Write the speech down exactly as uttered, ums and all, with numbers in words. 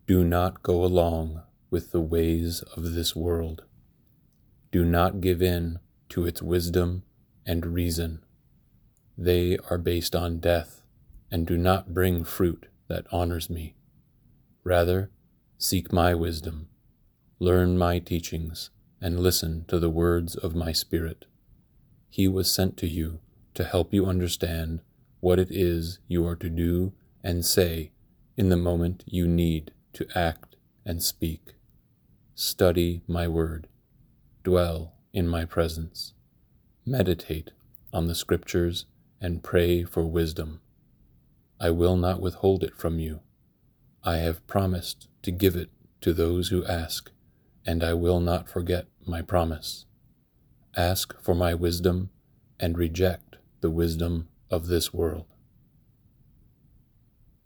Do not go along with the ways of this world. Do not give in to its wisdom and reason. They are based on death and do not bring fruit that honors me. Rather, seek my wisdom, learn my teachings, and listen to the words of my Spirit. He was sent to you to help you understand what it is you are to do and say in the moment you need to act and speak. Study my word. Dwell in my presence. Meditate on the scriptures and pray for wisdom. I will not withhold it from you. I have promised to give it to those who ask, and I will not forget my promise. Ask for my wisdom and reject the wisdom of this world.